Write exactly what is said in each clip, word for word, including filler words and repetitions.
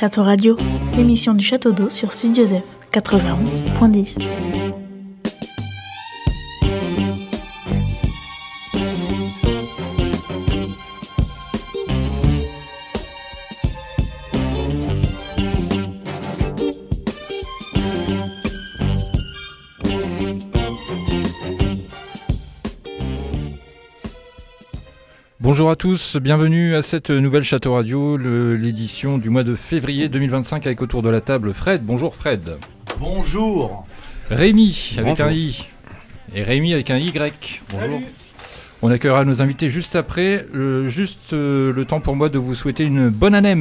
Château Radio, l'émission du Château d'Eau sur Studio Zef quatre-vingt-onze point dix. Bonjour à tous, bienvenue à cette nouvelle Château Radio, le, l'édition du mois de février deux mille vingt-cinq avec autour de la table Fred. Bonjour Fred. Bonjour. Rémi avec Bonjour. un I et Rémi avec un Y. Bonjour. Salut. On accueillera nos invités juste après, euh, juste euh, le temps pour moi de vous souhaiter une bonne année.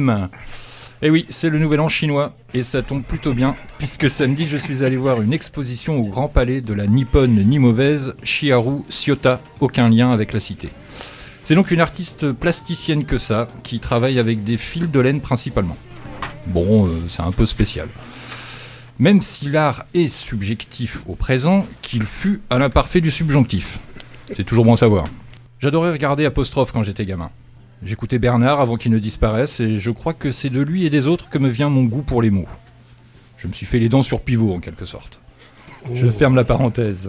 Et oui, c'est le nouvel an chinois et ça tombe plutôt bien puisque samedi je suis allé voir une exposition au Grand Palais de la Nippone ni mauvaise Chiharu Shiota, aucun lien avec la cité. C'est donc une artiste plasticienne que ça, qui travaille avec des fils de laine principalement. Bon, euh, c'est un peu spécial. Même si l'art est subjectif au présent, qu'il fut à l'imparfait du subjonctif. C'est toujours bon à savoir. J'adorais regarder Apostrophe quand j'étais gamin. J'écoutais Bernard avant qu'il ne disparaisse, et je crois que c'est de lui et des autres que me vient mon goût pour les mots. Je me suis fait les dents sur pivot, en quelque sorte. Oh. Je ferme la parenthèse.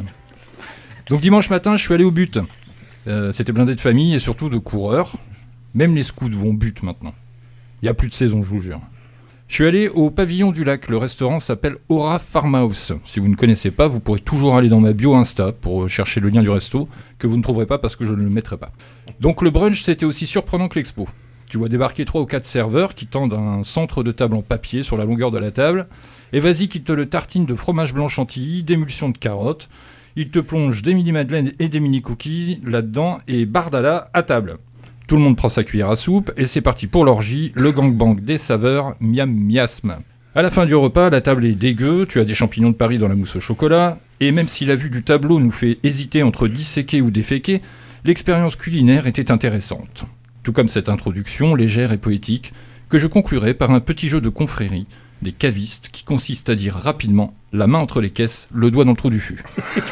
Donc dimanche matin, je suis allé au but. Euh, c'était blindé de famille et surtout de coureurs. Même les scouts vont but maintenant. Il n'y a plus de saison, je vous jure. Je suis allé au Pavillon du Lac. Le restaurant s'appelle Aura Farmhouse. Si vous ne connaissez pas, vous pourrez toujours aller dans ma bio Insta pour chercher le lien du resto, que vous ne trouverez pas parce que je ne le mettrai pas. Donc le brunch, c'était aussi surprenant que l'expo. Tu vois débarquer trois ou quatre serveurs qui tendent un centre de table en papier sur la longueur de la table. Et vas-y qu'ils te le tartinent de fromage blanc chantilly, d'émulsion de carottes. Il te plonge des mini-madeleines et des mini-cookies là-dedans et bardala à table. Tout le monde prend sa cuillère à soupe et c'est parti pour l'orgie, le gangbang des saveurs, miam miasme. À la fin du repas, la table est dégueu, tu as des champignons de Paris dans la mousse au chocolat, et même si la vue du tableau nous fait hésiter entre disséquer ou déféquer, l'expérience culinaire était intéressante. Tout comme cette introduction légère et poétique, que je conclurai par un petit jeu de confrérie, des cavistes, qui consiste à dire rapidement, la main entre les caisses, le doigt dans le trou du fût.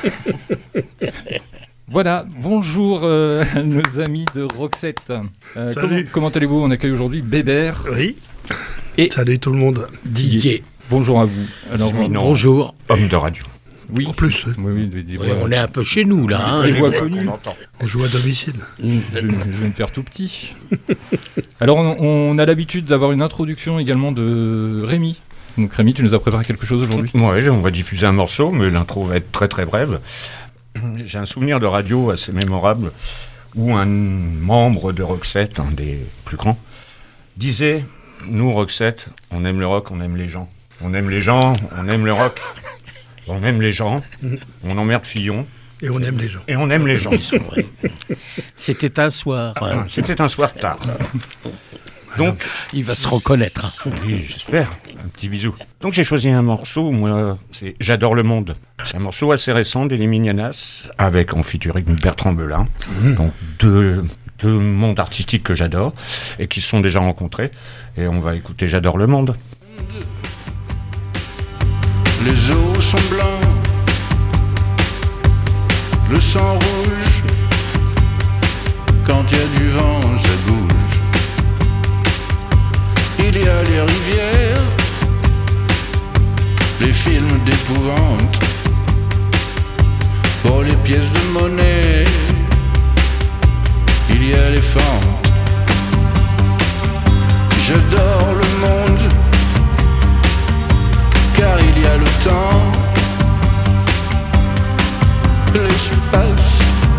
Voilà, bonjour euh, nos amis de Roxette. Euh, comment, comment allez-vous ? On accueille aujourd'hui Bébert. Oui. Et salut tout le monde. Didier. Didier. Bonjour à vous. Alors, bonjour. Homme de radio. Oui. En plus. Oui, oui, des, des oui, voix, on est un peu chez nous là. Hein, des voix connues. On joue à domicile. Mmh. Je, je vais me faire tout petit. Alors on, on a l'habitude d'avoir une introduction également de Rémi. Donc Rémi, tu nous as préparé quelque chose aujourd'hui ? Oui, on va diffuser un morceau, mais l'intro va être très très brève. J'ai un souvenir de radio assez mémorable où un membre de Roxette, un des plus grands, disait « Nous, Roxette, on aime le rock, on aime les gens. On aime les gens, on aime le rock. On aime les gens, on emmerde Fillon. Et on aime les gens. Et on aime les gens. » C'était un soir. Ah, c'était un soir tard. Donc, il va se reconnaître. Hein. Oui, j'espère. Un petit bisou. Donc j'ai choisi un morceau, moi, c'est J'adore le monde. C'est un morceau assez récent des Liminianas, avec en featuring Bertrand Belin. Mmh. Donc deux, deux mondes artistiques que j'adore et qui se sont déjà rencontrés. Et on va écouter J'adore le monde. Les eaux sont blancs, le sang rouge. Quand il y a du vent, ça bouge. Il y a les rivières, les films d'épouvante, pour les pièces de monnaie, il y a les fentes. J'adore le monde, car il y a le temps, l'espace,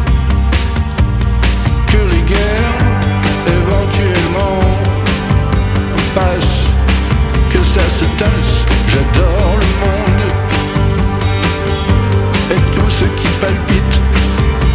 que les guerres, éventuellement, passe, que ça se tasse. J'adore le monde et tout ce qui palpite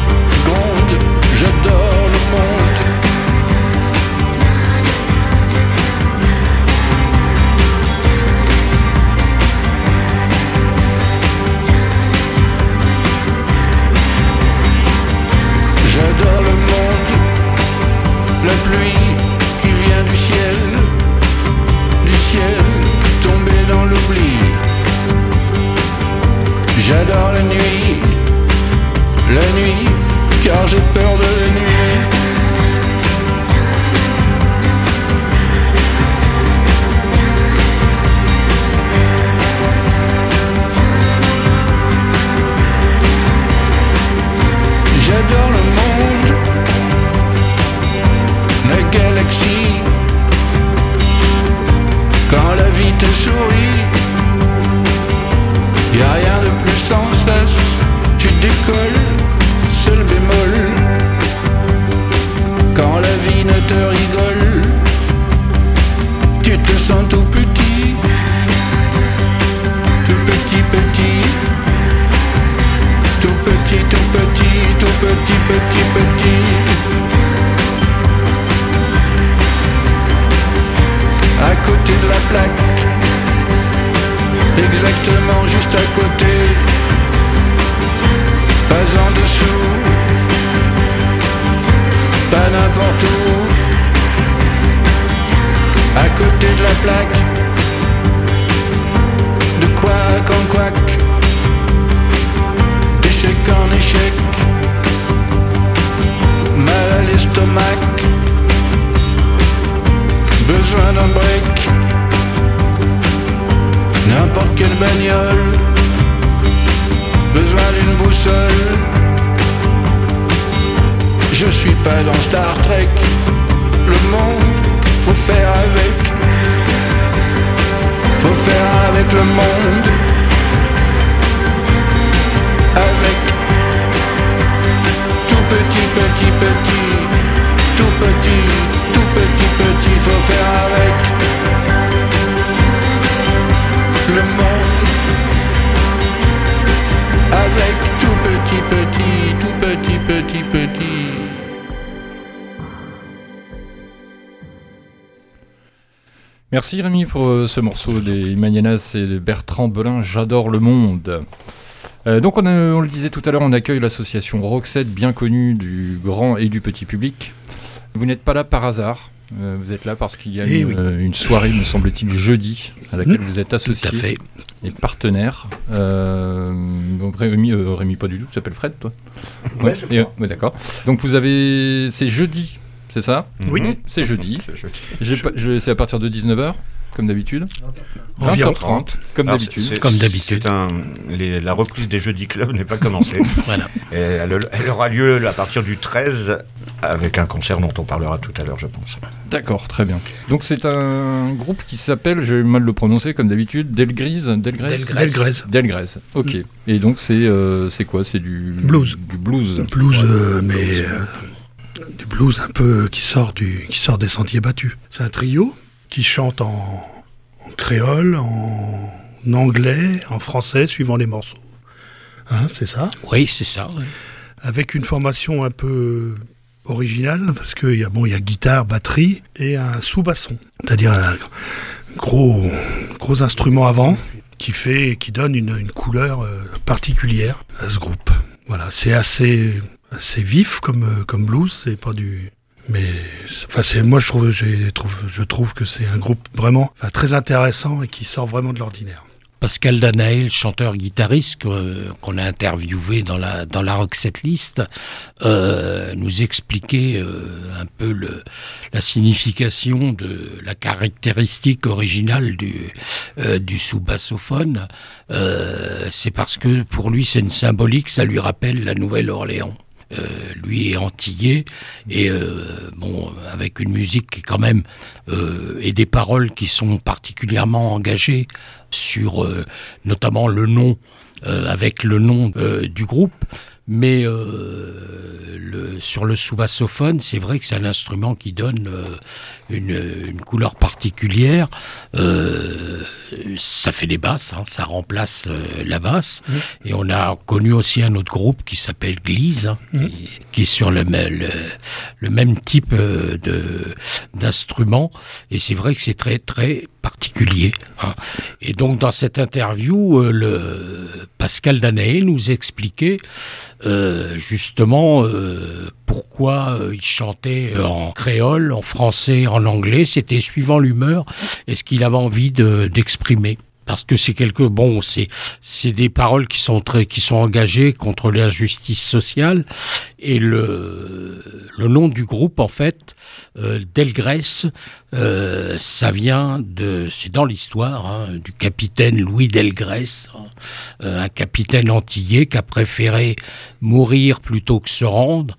plaque, exactement juste à côté, pas en dessous, pas n'importe où, à côté de la plaque, de couac en couac, d'échec en échec, mal à l'estomac, besoin d'un break, n'importe quelle bagnole, besoin d'une boussole. Je suis pas dans Star Trek, le monde, faut faire avec, faut faire avec le monde, avec tout petit, petit, petit, tout petit, tout petit, petit, faut faire avec le monde, avec tout petit, petit, tout petit, petit, petit. Merci Rémi pour euh, ce morceau des Manienas et de Bertrand Belin, J'adore le monde. Euh, donc on, a, on le disait tout à l'heure, on accueille l'association Roxette, bien connue du grand et du petit public. Vous n'êtes pas là par hasard, euh, vous êtes là parce qu'il y a Eh une, oui. euh, une soirée, me semble-t-il, jeudi, à laquelle Mmh. vous êtes associé Tout à fait. et partenaire. Euh, donc Rémi, euh, Rémi pas du tout, tu t'appelles Fred toi? Ouais, et, euh, ouais, d'accord. Donc vous avez... c'est jeudi, c'est ça? Oui. Mmh, c'est jeudi. C'est jeudi. J'ai pas- je- C'est à partir de dix-neuf heures, comme d'habitude. Environ. vingt heures trente, comme Alors, d'habitude. c'est- Comme d'habitude. c'est un- les- la reprise des Jeudis Club n'est pas commencée. Voilà. Et elle, elle aura lieu à partir du treize avec un concert dont on parlera tout à l'heure, je pense. D'accord, très bien. Donc c'est un groupe qui s'appelle, je vais mal le prononcer comme d'habitude, Delgrise Delgrès Delgrès. Delgrès. Delgrès, ok. Et donc c'est euh, c'est quoi? C'est du Blues. Du blues. Blues, euh, mais euh, du blues un peu qui sort, du, qui sort des sentiers battus. C'est un trio qui chante en, en créole, en anglais, en français, suivant les morceaux. Hein, c'est ça. Oui, c'est ça. ouais. Avec une formation un peu originale, parce qu'il y a, bon, il y a guitare, batterie et un sous-basson, c'est-à-dire un gros, gros instrument avant qui, fait, qui donne une, une couleur euh, particulière à ce groupe. Voilà, c'est assez, assez vif comme, euh, comme blues, c'est pas du... Mais enfin, c'est, moi, je trouve, j'ai, trouve, je trouve que c'est un groupe vraiment enfin, très intéressant et qui sort vraiment de l'ordinaire. Pascal Danaël, chanteur-guitariste que- qu'on a interviewé dans la dans la Roxette List, euh, nous expliquait euh, un peu le, la signification de la caractéristique originale du euh, du sous-bassophone. Euh, c'est parce que pour lui c'est une symbolique, ça lui rappelle la Nouvelle-Orléans. Euh, lui est antillais et euh, bon avec une musique qui quand même euh, et des paroles qui sont particulièrement engagées sur euh, notamment le nom euh, avec le nom euh, du groupe, mais euh, le, sur le sous-bassophone, c'est vrai que c'est un instrument qui donne euh, une, une couleur particulière. Euh, ça fait des basses, hein, ça remplace euh, la basse. Mmh. Et on a connu aussi un autre groupe qui s'appelle Glise, hein, Mmh. qui, qui est sur le, me- le, le même type euh, de, d'instrument. Et c'est vrai que c'est très très particulier. Hein. Et donc dans cette interview, euh, le Pascal Danaé nous expliquait euh, justement euh, pourquoi euh, il chantait en créole, en français, en anglais. C'était suivant l'humeur et ce qu'il avait envie de, d'exprimer. Parce que c'est quelque bon, c'est c'est des paroles qui sont très qui sont engagées contre l'injustice sociale et le le nom du groupe en fait euh, Delgrès, euh, ça vient de c'est dans l'histoire hein, du capitaine Louis Delgrès, hein, euh, un capitaine antillais qui a préféré mourir plutôt que se rendre.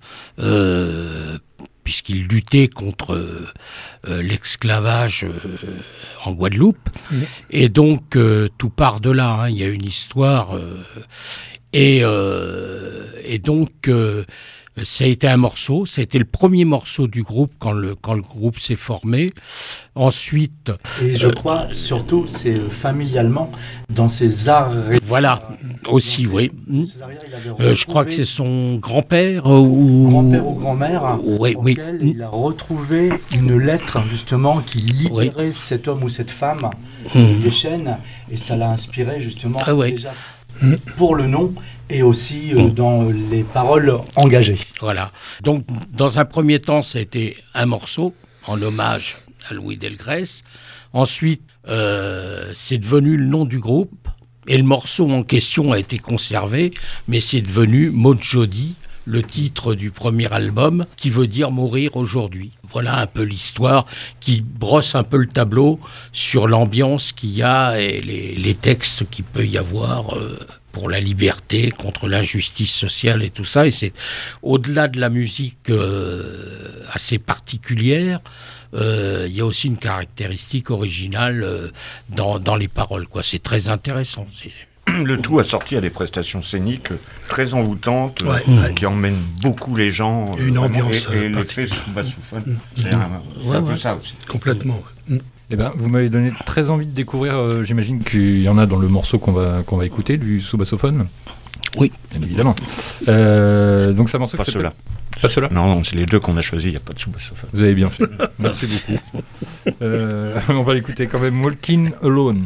Euh, puisqu'il luttait contre euh, l'esclavage euh, en Guadeloupe. Mmh. Et donc, euh, tout part de là. Hein. Il y a une histoire. Euh, et, euh, et donc, euh, Ça a été un morceau, ça a été le premier morceau du groupe quand le, quand le groupe s'est formé. Ensuite... Et je euh, crois, surtout, c'est familialement, dans ses arts... Voilà, aussi, oui. Ses arrières, il avait euh, je crois que c'est son grand-père ou... Grand-père ou grand-mère, oui, auquel oui. il a retrouvé une lettre, justement, qui libérait oui. cet homme ou cette femme mmh. des chaînes, et ça l'a inspiré, justement, ah, ouais. déjà pour le nom, et aussi euh, dans les paroles engagées. Voilà. Donc, dans un premier temps, ça a été un morceau en hommage à Louis Delgrès. Ensuite, euh, c'est devenu le nom du groupe. Et le morceau en question a été conservé, mais c'est devenu Mojodi, le titre du premier album, qui veut dire mourir aujourd'hui. Voilà un peu l'histoire qui brosse un peu le tableau sur l'ambiance qu'il y a et les, les textes qu'il peut y avoir euh, pour la liberté, contre l'injustice sociale et tout ça. Et c'est au-delà de la musique euh, assez particulière, euh, il y a aussi une caractéristique originale euh, dans, dans les paroles, quoi. C'est très intéressant. C'est... Le tout assorti à des prestations scéniques très envoûtantes, ouais, euh, ouais. qui emmènent beaucoup les gens. Une euh, ambiance. Et, et euh, l'effet sous-bassophone, mmh. c'est un, c'est ouais, un peu ouais. ça aussi. Complètement. Mmh. Eh ben, vous m'avez donné très envie de découvrir, euh, j'imagine qu'il y en a dans le morceau qu'on va, qu'on va écouter, du sous-bassophone. Oui. Bien évidemment. Euh, donc c'est un morceau Pas qui ceux-là. Pas ceux-là. Non, non, c'est les deux qu'on a choisis, il n'y a pas de sous-bassophone. Vous avez bien fait. Merci beaucoup. Euh, on va l'écouter quand même, Walking Alone.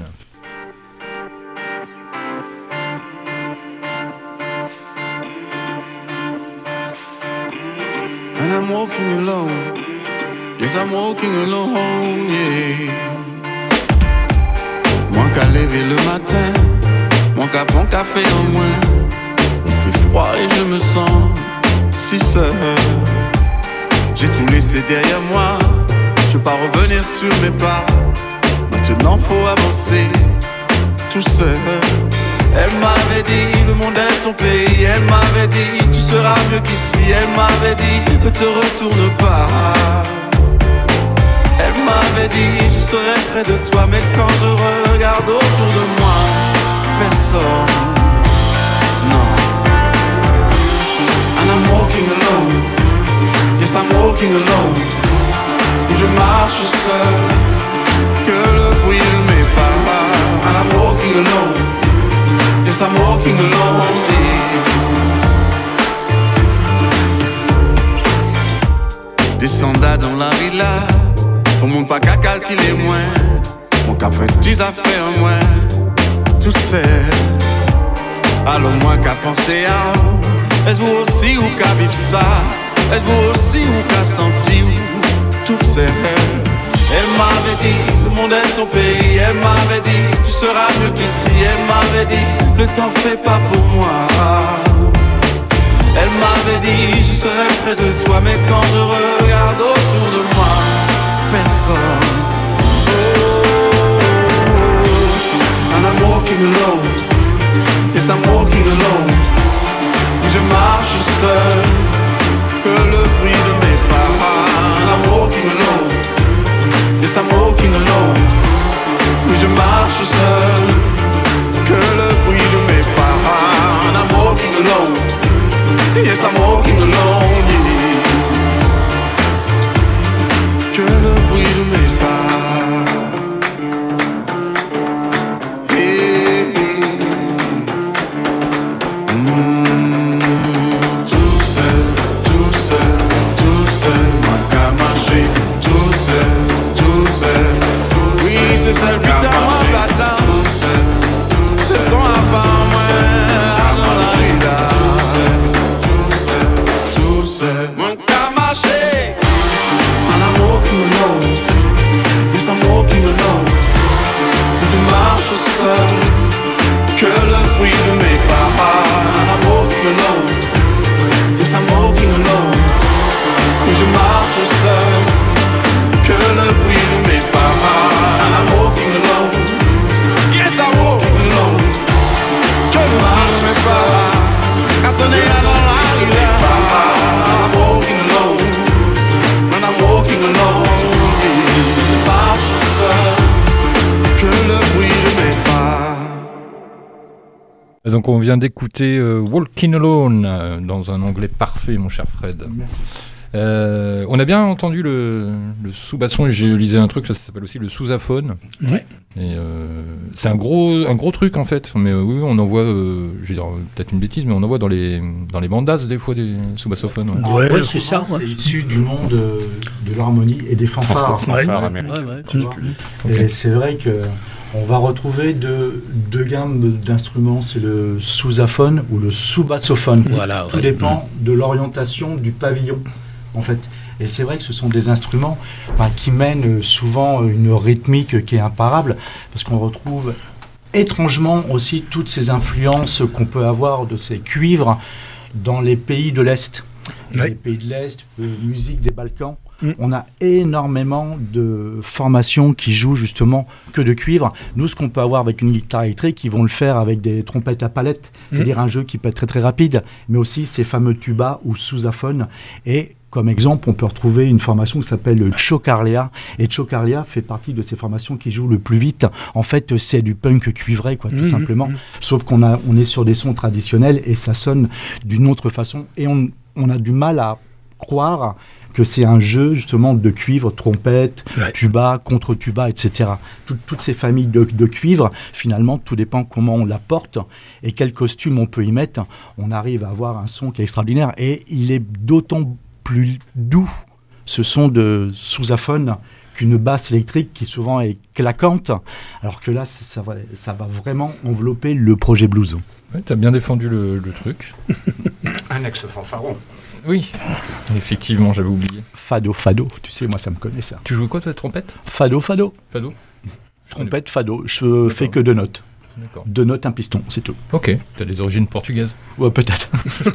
And I'm walking alone. Yes, I'm walking alone, yeah. Moins qu'à lever le matin, moins qu'à prendre café en moins. Il fait froid et je me sens si seul. J'ai tout laissé derrière moi, je veux pas revenir sur mes pas. Maintenant faut avancer tout seul. Elle m'avait dit, le monde est ton pays. Elle m'avait dit, tu seras mieux qu'ici. Elle m'avait dit, ne te retourne pas. Elle m'avait dit, je serai près de toi. Mais quand je regarde autour de moi, personne, non. And I'm walking alone. Yes, I'm walking alone. Je marche seul, que le bruit de mes pas. And I'm walking alone. Yes, I'm walking alone. Descenda dans la villa, pour mon pas qu'à calculer moins. Mon café dix affaires moins, tout seul. Alors moins qu'à penser à, est-ce vous aussi ou qu'à vivre ça? Est-ce vous aussi ou qu'à sentir tout seul? Elle m'avait dit, le monde est ton pays. Elle m'avait dit, tu seras mieux qu'ici. Elle m'avait dit, le temps fait pas pour moi. Elle m'avait dit, je serai près de toi. Mais quand je regarde autour de moi, personne. Oh, and I'm walking alone. Yes, I'm walking alone. Je marche seul, que le bruit de mes pas. And I'm walking alone. Yes, I'm walking alone. Oui, je marche seul, que le bruit de mes pas. And I'm walking alone. Yes, I'm walking alone. Yeah. Que le bruit de mes pas. Hey, hey. Mm, tout seul, tout seul, tout seul. Moi qu'à marcher, tout seul. Oui, c'est celle qui t'a moi patin. C'est son avant moi. Avant la vida. Tout seul, tout seul. Moi qu'à marcher. And I'm walking alone. Yes, I'm walking alone. Je marche seul, que le bruit de mes pas. And I'm walking alone. Yes, I'm walking alone. Je marche seul, que le bruit de mes pas. And I'm walking alone. Donc on vient d'écouter euh, Walking Alone euh, dans un anglais parfait, mon cher Fred. Merci. Euh, on a bien entendu le, le sous-basson, et j'ai lisé un truc, ça s'appelle aussi le sous-aphone. Ouais. Et euh, c'est un gros, un gros truc en fait. Mais euh, oui, on en voit, euh, je vais dire peut-être une bêtise, mais on en voit dans les, dans les bandas des fois des sous-bassophones. Ouais. Ouais, Ouais, c'est ça. C'est Ouais. issu du monde euh, de l'harmonie et des fanfares. Fanfare Ouais. américain. Ouais, ouais. Tu vois. Ok. Et c'est vrai que on va retrouver deux, deux gammes d'instruments, c'est le sous-aphone ou le sous-bassophone. Voilà, Tout ouais. dépend de l'orientation du pavillon, en fait. Et c'est vrai que ce sont des instruments enfin, qui mènent souvent une rythmique qui est imparable, parce qu'on retrouve étrangement aussi toutes ces influences qu'on peut avoir de ces cuivres dans les pays de l'Est. Ouais. Les pays de l'Est, euh, musique des Balkans. Mm. On a énormément de formations qui jouent justement que de cuivre. Nous, ce qu'on peut avoir avec une guitare électrique, ils vont le faire avec des trompettes à palette, Mm. c'est-à-dire un jeu qui peut être très très rapide, mais aussi ces fameux tubas ou sous-aphones. Et comme exemple, on peut retrouver une formation qui s'appelle le Chocarlia. Et Chocarlia fait partie de ces formations qui jouent le plus vite. En fait, c'est du punk cuivré, quoi, tout Mhm. simplement. Sauf qu'on a, on est sur des sons traditionnels et ça sonne d'une autre façon. Et on, on a du mal à croire que c'est un jeu justement de cuivre, trompette, Ouais. tuba, contre-tuba, et cetera. Tout- toutes ces familles de, de cuivre, finalement, tout dépend comment on la porte et quel costume on peut y mettre. On arrive à avoir un son qui est extraordinaire et il est d'autant plus doux, ce son de sous-aphone, qu'une basse électrique qui souvent est claquante, alors que là, ça, ça va, ça va vraiment envelopper le projet blues. Ouais, t'as bien défendu le, le truc. Un ex-fanfaron. Oui, effectivement, j'avais oublié. Fado, fado, tu sais, moi ça me connaît ça. Tu jouais quoi toi, trompette? Fado, fado, Fado? trompette, fado, je fais que deux notes. D'accord. Deux notes, un piston, c'est tout. Ok, t'as des origines portugaises. Ouais, peut-être.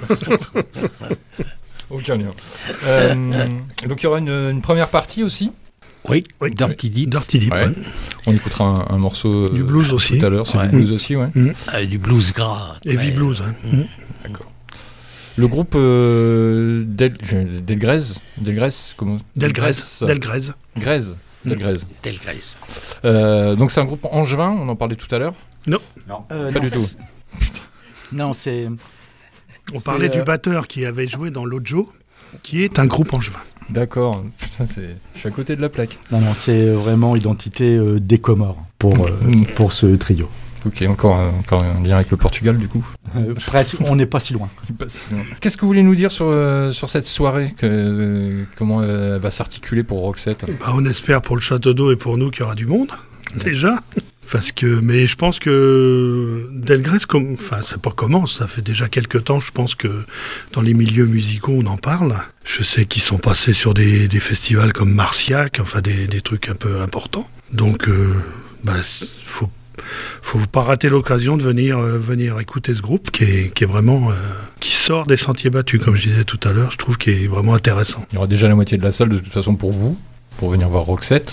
Aucun lien. Euh, donc il y aura une, une première partie aussi. Oui, Oui. Dirty Deeds. Dirty Deep, Ouais. ouais. On écoutera un, un morceau euh, Du blues aussi. tout à l'heure. C'est Ouais. du blues aussi, ouais. Euh, du blues gras. Heavy Ouais. blues. hein. Mhm. D'accord. Le groupe euh, Del, je- Delgrès, Delgrès, comment Delgrès. Delgrès. Grèze. Delgrès. Delgrès. Euh, donc c'est un groupe angevin, on en parlait tout à l'heure. Euh, Pas non, du tout. c'est- Non, c'est... On C'est, parlait euh, du batteur qui avait joué dans l'Ojo, qui est un groupe angevin. D'accord. Putain, c'est- je suis à côté de la plaque. Non, non, c'est vraiment identité euh, des Comores pour, euh, Mm. pour ce trio. Ok, encore, un- encore un lien avec le Portugal du coup. Euh, presque, on n'est pas si loin. Qu'est-ce que vous voulez nous dire sur, euh, sur cette soirée que, euh, comment elle va s'articuler pour Roxette? Bah, on espère pour le Château d'Eau et pour nous qu'il y aura du monde, déjà. Parce que, mais je pense que Delgrès, comme, enfin, ça pas commence, ça fait déjà quelques temps, je pense que dans les milieux musicaux, on en parle. Je sais qu'ils sont passés sur des, des festivals comme Marciac, enfin, des, des trucs un peu importants. Donc, euh, bah, faut, faut pas rater l'occasion de venir, euh, venir écouter ce groupe qui est, qui est vraiment, euh, qui sort des sentiers battus, comme je disais tout à l'heure, je trouve qu'il est vraiment intéressant. Il y aura déjà la moitié de la salle de toute façon pour vous, pour venir voir Roxette.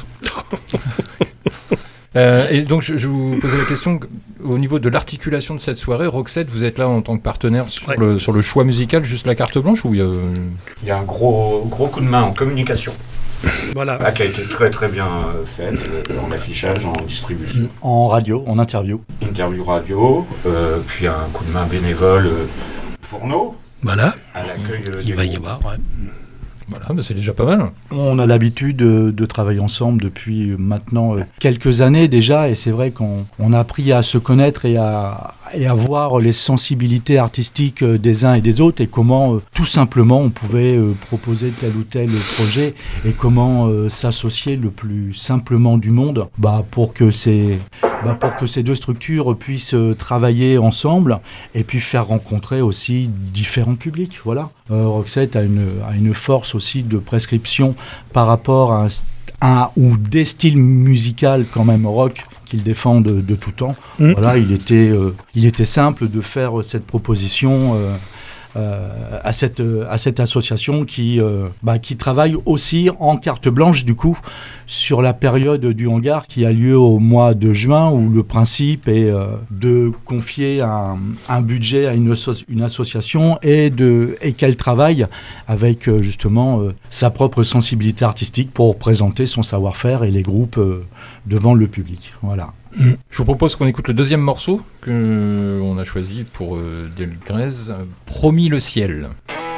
Euh, et donc je, je vous posais la question, au niveau de l'articulation de cette soirée, Roxette, vous êtes là en tant que partenaire sur, Ouais. le, sur le choix musical, juste la carte blanche ou il y a... Il y a un gros, gros coup de main en communication Voilà. ah, qui a été très très bien euh, fait euh, en affichage, en distribution, En radio, en interview. interview radio, euh, puis un coup de main bénévole euh, pour nous Voilà. à l'accueil euh, Il des va y groupes. avoir, ouais. Voilà, mais c'est déjà pas mal. On a l'habitude de, de travailler ensemble depuis maintenant euh, quelques années déjà, et c'est vrai qu'on on a appris à se connaître et à, et à voir les sensibilités artistiques euh, des uns et des autres, et comment euh, tout simplement on pouvait euh, proposer tel ou tel projet, et comment euh, s'associer le plus simplement du monde bah, pour que ces, bah, pour que ces deux structures puissent euh, travailler ensemble et puis faire rencontrer aussi différents publics. Voilà. Euh, Roxette a une, a une force aussi de prescription par rapport à un, un ou des styles musicaux quand même rock qu'il défend de, de tout temps. Mmh. Voilà, il était, euh, il était simple de faire cette proposition euh, euh, à, cette, à cette association qui, euh, bah, qui travaille aussi en carte blanche du coup sur la période du hangar qui a lieu au mois de juin, où le principe est euh, de confier un, un budget à une, asso- une association et, de, et qu'elle travaille avec euh, justement euh, sa propre sensibilité artistique pour présenter son savoir-faire et les groupes euh, devant le public. Voilà. Mmh. Je vous propose qu'on écoute le deuxième morceau qu'on a choisi pour euh, Delgrès, Promis le ciel.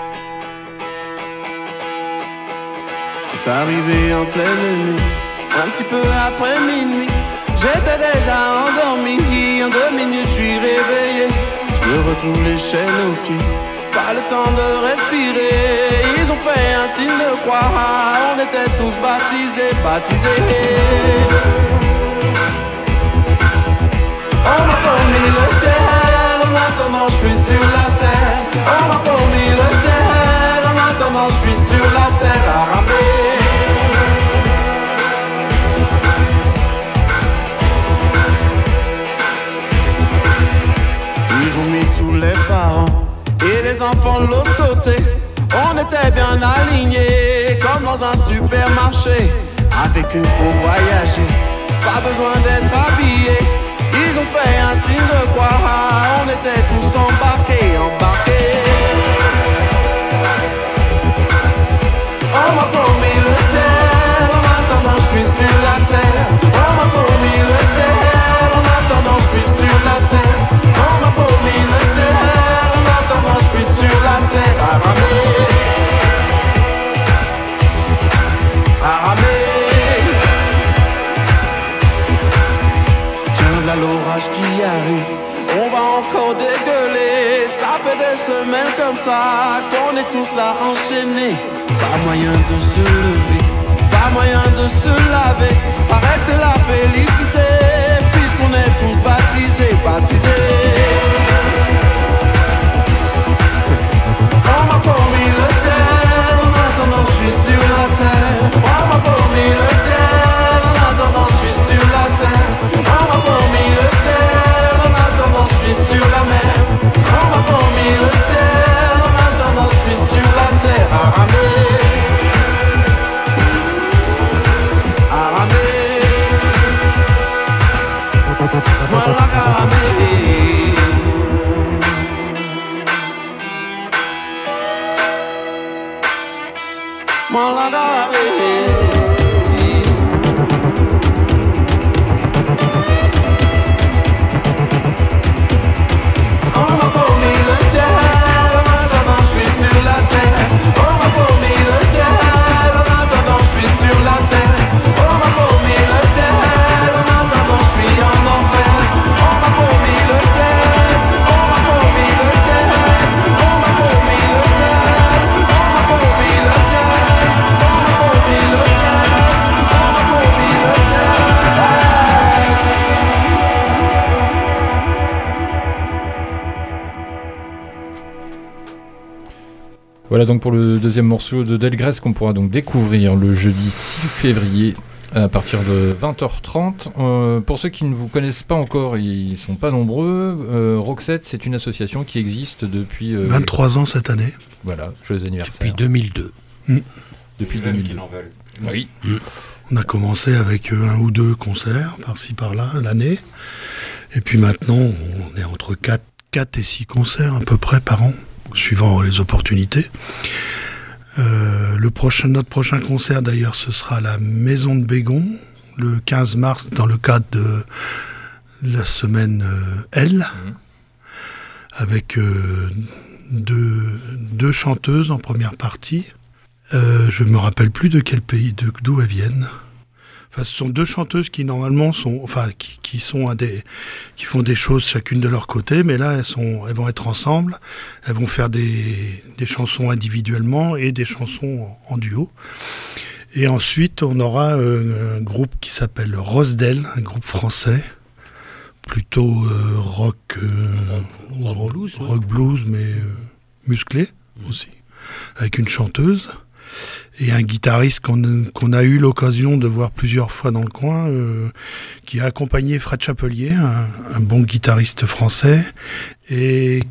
C'est arrivé en pleine nuit, un petit peu après minuit. J'étais déjà endormi, en deux minutes je suis réveillé. Je me retrouve les chaînes aux pieds, pas le temps de respirer. Ils ont fait un signe de croix, on était tous baptisés, baptisés. On m'a promis le ciel, en attendant je suis sur la terre. On m'a promis le ciel, en attendant je suis sur la terre à ramer. Ils ont mis tous les parents et les enfants de l'autre côté. On était bien alignés comme dans un supermarché. Avec eux pour voyager, pas besoin d'être habillés. Ils ont fait un signe de croix, on était tous embarqués, embarqués. On m'a promis le ciel, en attendant je suis sur la terre. On m'a promis le ciel, en attendant je suis sur la terre. On m'a promis le ciel, en attendant je suis sur la terre. À ramer, à ramer. L'orage qui arrive, on va encore dégueuler. Ça fait des semaines comme ça qu'on est tous là enchaînés. Pas moyen de se lever, pas moyen de se laver. Paraît que c'est la félicité, puisqu'on est tous baptisés, baptisés. On m'a promis le ciel, en attendant je suis sur la terre. On m'a promis le ciel, en attendant je suis sur la terre. On m'a promis le ciel, en attendant je suis sur la mer. On m'a promis le ciel, en attendant je suis sur la terre. À ramer, à ramer, moi la ramer. Moi la ramer. Voilà donc pour le deuxième morceau de Delgrès qu'on pourra donc découvrir le jeudi six février à partir de vingt heures trente. Euh, pour ceux qui ne vous connaissent pas encore, ils ne sont pas nombreux, euh, Roxette, c'est une association qui existe depuis... Euh, vingt-trois ans cette année. Voilà, joyeux anniversaire. Depuis deux mille deux. Mmh. Depuis deux mille deux. Oui. Mmh. On a commencé avec un ou deux concerts, par-ci par-là, l'année. Et puis maintenant, on est entre quatre et six concerts à peu près par an, suivant les opportunités. Euh, le prochain, notre prochain concert d'ailleurs, ce sera à la Maison de Bégon, le quinze mars, dans le cadre de la semaine euh, L, mmh. avec euh, deux, deux chanteuses en première partie. Euh, je ne me rappelle plus de quel pays, de, d'où elles viennent. Enfin, ce sont deux chanteuses qui normalement sont, enfin, qui, qui sont à des, qui font des choses chacune de leur côté, mais là elles sont, elles vont être ensemble, elles vont faire des, des chansons individuellement et des chansons en, en duo. Et ensuite on aura euh, un groupe qui s'appelle Rosdell, un groupe français, plutôt euh, rock, euh, rock, rock blues, rock blues, mais euh, musclé mmh. aussi, avec une chanteuse. Et un guitariste qu'on, qu'on a eu l'occasion de voir plusieurs fois dans le coin, euh, qui a accompagné Fred Chapelier, un, un bon guitariste français, et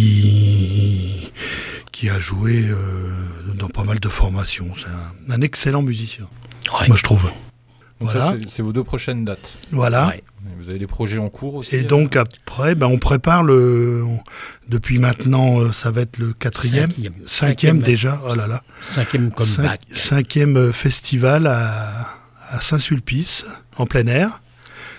qui, qui a joué euh, dans pas mal de formations. C'est un, un excellent musicien, ouais. Moi je trouve. Donc voilà. Ça, c'est, c'est vos deux prochaines dates. Voilà. Ouais. Vous avez des projets en cours aussi. Et donc après, ben, on prépare le. On, depuis maintenant, ça va être le quatrième, cinquième, cinquième, cinquième déjà. Oh là là. Cinquième comeback. Cinq, cinquième festival à, à Saint-Sulpice, en plein air.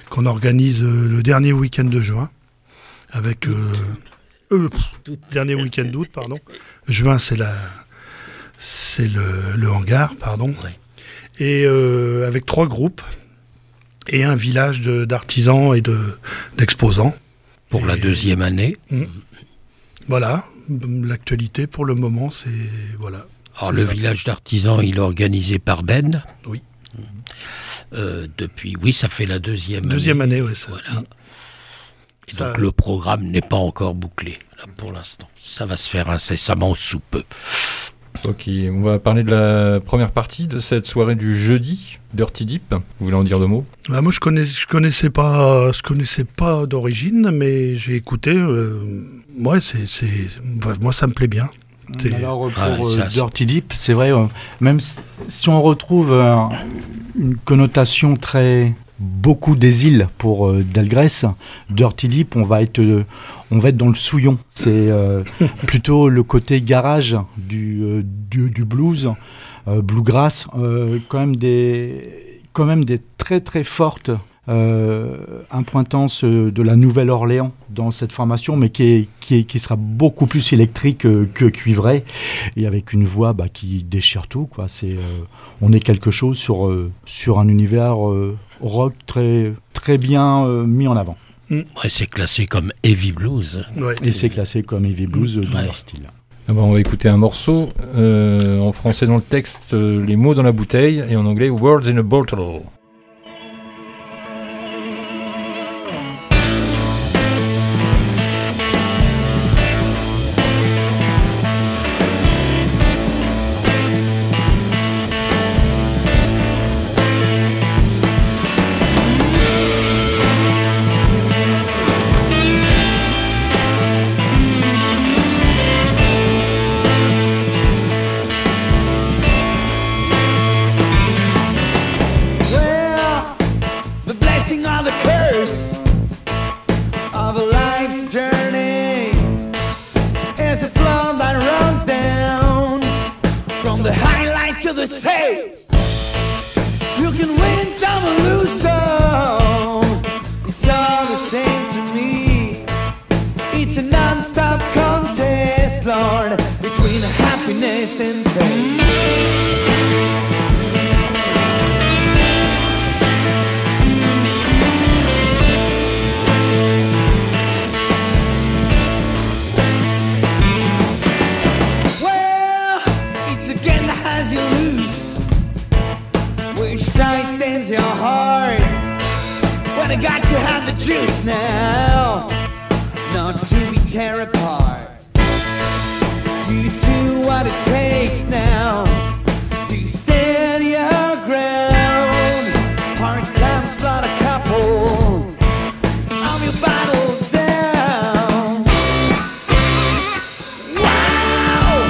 qu'on organise euh, le dernier week-end de juin, avec... Euh, euh, pff, dernier week-end d'août, pardon. Juin, c'est, la, c'est le, le hangar, pardon. Ouais. Et euh, avec trois groupes et un village de, d'artisans et de, d'exposants. Pour et, la deuxième année. Mmh. Voilà, l'actualité pour le moment, c'est... Voilà. Alors c'est le ça. village d'artisans, il est organisé par Ben. Oui. Euh, depuis, oui, ça fait la deuxième, Deuxième année. année, oui. Ça. Voilà. Et Ça- donc le programme n'est pas encore bouclé, là, pour l'instant. Ça va se faire incessamment sous peu. Ok, on va parler de la première partie de cette soirée du jeudi, Dirty Deep. Vous voulez en dire deux mots? Bah, moi, je connais, je connaissais pas, je connaissais pas d'origine, mais j'ai écouté. Euh, ouais, c'est, c'est, enfin, moi, ça me plaît bien. C'est- Alors euh, pour Ah, euh, ça, c'est- Dirty Deep, c'est vrai, euh, même si, si on retrouve euh, une connotation très beaucoup des îles pour euh, Delgrès, Dirty Deep, on va être, euh, on va être dans le souillon. C'est euh, plutôt le côté garage du, euh, du, du blues, euh, bluegrass, euh, quand même des, quand même des très très fortes euh, impointances de la Nouvelle-Orléans dans cette formation, mais qui, est, qui, est, qui sera beaucoup plus électrique euh, que cuivrée, et avec une voix bah, qui déchire tout, quoi. C'est, euh, on est quelque chose sur, euh, sur un univers euh, rock très, très bien euh, mis en avant. Ouais, c'est classé comme heavy blues. Ouais, Et c'est classé comme heavy blues euh, dans Ouais. leur style. Ah bah, on va écouter un morceau, euh, en français dans le texte, euh, les mots dans la bouteille, et en anglais, Words in a Bottle. Well, the blessing or the curse of a life's journey is a flood that runs down from the highlight to the sea. You can win some or lose some. It's all the same to me. It's a non-stop contest, Lord, between happiness and pain. Well, it's a game that has you loose. Which side stands your heart? Well, I got to have the juice now, not to be tear apart. You do what it takes now to stand your ground. Hard times flood a couple of your battles down. Wow!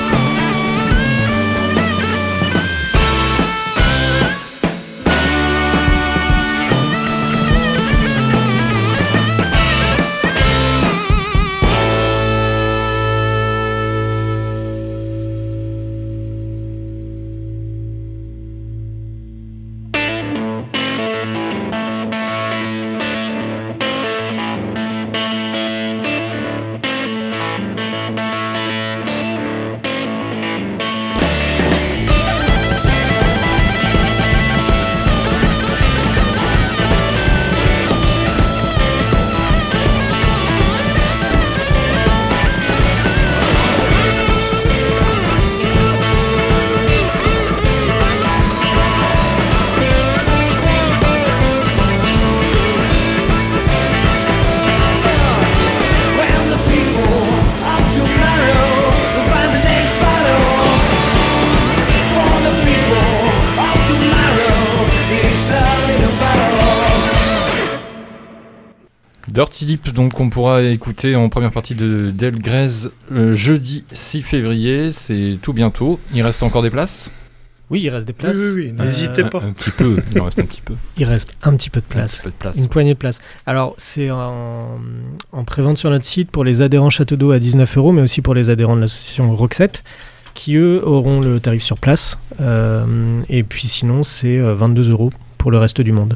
When the people of tomorrow will find the next battle. For the people of tomorrow, it's love in a battle. Dirty Deep, donc on pourra écouter en première partie de Delgrès euh, jeudi six février, c'est tout bientôt. Il reste encore des places? Oui, il reste des places. Oui, oui, oui, n'hésitez Euh, pas. Un, un petit peu, il en reste un petit peu. Il reste un petit peu de Un place. petit peu de place. Une poignée de place. Alors, c'est en, en prévente sur notre site pour les adhérents Château d'Eau à dix-neuf euros, mais aussi pour les adhérents de l'association Roxette, qui eux auront le tarif sur place. Euh, et puis sinon, c'est euh, vingt-deux euros pour le reste du monde.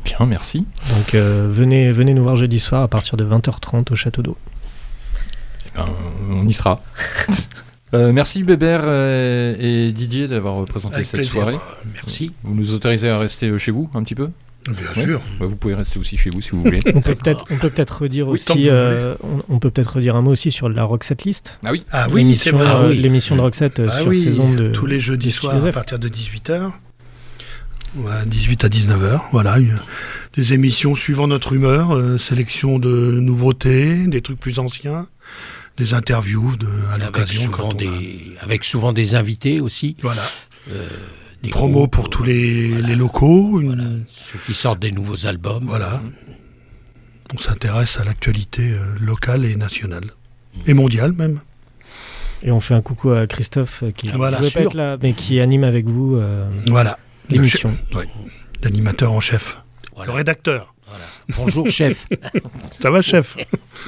Bien, merci. Donc euh, venez, venez nous voir jeudi soir à partir de vingt heures trente au Château d'Eau. Eh ben, on y sera. euh, merci Bébert euh, et Didier d'avoir représenté Avec cette plaisir. soirée. Merci. Vous nous autorisez à rester chez vous un petit peu ? Bien Ouais. sûr. Bah, vous pouvez rester aussi chez vous si vous voulez. On peut peut-être, on peut peut-être redire Oui, tant que aussi, vous euh, on, on peut peut-être redire un mot aussi sur la Roxette List. Ah oui. Ah oui, c'est l'émission, vrai. euh, Ah oui. l'émission de Roxette euh, Ah sur oui, saison de tous les jeudis de soirs à Joseph. partir de dix-huit heures. Ouais, dix-huit à dix-neuf heures, voilà. Une- des émissions suivant notre humeur, euh, sélection de nouveautés, des trucs plus anciens, des interviews de, à Avec l'occasion. souvent, quand on a- des, avec souvent des invités aussi. Voilà. euh, des Promo groupes, pour tous euh, les, voilà. les locaux. une- Voilà, ceux qui sortent des nouveaux albums. Voilà. On s'intéresse à l'actualité euh, locale et nationale. Et mondiale même. Et on fait un coucou à Christophe euh, qui ne Voilà, pouvait pas sûr. être là, mais qui anime avec vous euh, Voilà. l'émission. Le chef- L'animateur en chef. Voilà. Le rédacteur. Voilà. Bonjour chef. Ça va, chef?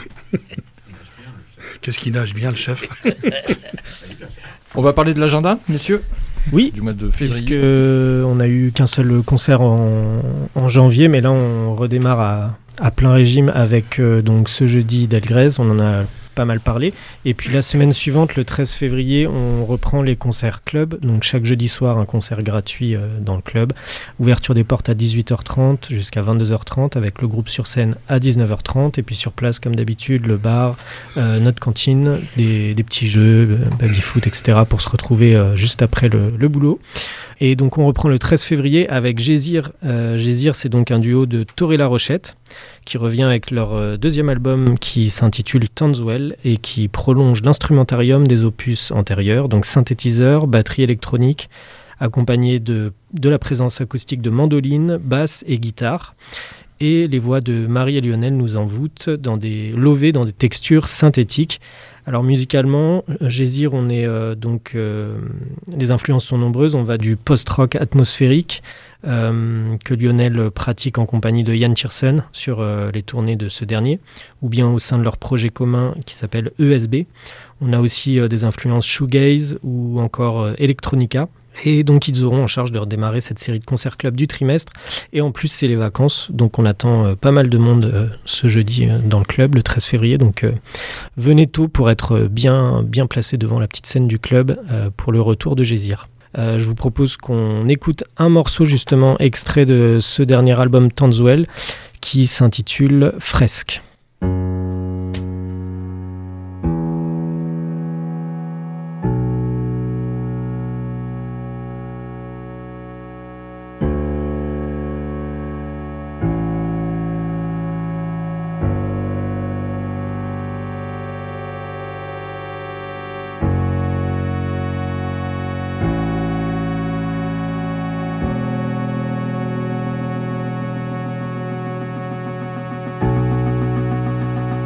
Qu'est-ce qu'il nage bien, le chef? On va parler de l'agenda, messieurs, Oui, du mois de puisque février. euh, on a eu qu'un seul concert en, en janvier, mais là on redémarre à, à plein régime avec euh, donc ce jeudi d'Algrez, on en a pas mal parlé. Et puis la semaine suivante, le treize février, on reprend les concerts club. Donc chaque jeudi soir, un concert gratuit euh, dans le club. Ouverture des portes à dix-huit heures trente jusqu'à vingt-deux heures trente avec le groupe sur scène à dix-neuf heures trente. Et puis sur place, comme d'habitude, le bar, euh, notre cantine, des, des petits jeux, euh, baby-foot, et cetera pour se retrouver euh, juste après le, le boulot. Et donc on reprend le treize février avec Gésir. Euh, Gésir, c'est donc un duo de Toré La Rochette qui revient avec leur euh, deuxième album qui s'intitule Tanzwell et qui prolonge l'instrumentarium des opus antérieurs, donc synthétiseur, batterie électronique, accompagné de, de la présence acoustique de mandoline, basse et guitare. Et les voix de Marie et Lionel nous envoûtent dans des lovés, dans des textures synthétiques. Alors musicalement, Gésir, on est euh, donc euh, les influences sont nombreuses. On va du post-rock atmosphérique euh, que Lionel pratique en compagnie de Yann Tiersen sur euh, les tournées de ce dernier, ou bien au sein de leur projet commun qui s'appelle E S B. On a aussi euh, des influences shoegaze ou encore euh, electronica. Et donc ils auront en charge de redémarrer cette série de concerts club du trimestre. Et en plus c'est les vacances, donc on attend euh, pas mal de monde euh, ce jeudi euh, dans le club, le treize février. Donc euh, venez tôt pour être bien, bien placé devant la petite scène du club euh, pour le retour de Gésir. Euh, je vous propose qu'on écoute un morceau justement extrait de ce dernier album Tanzwell qui s'intitule Fresque. Thank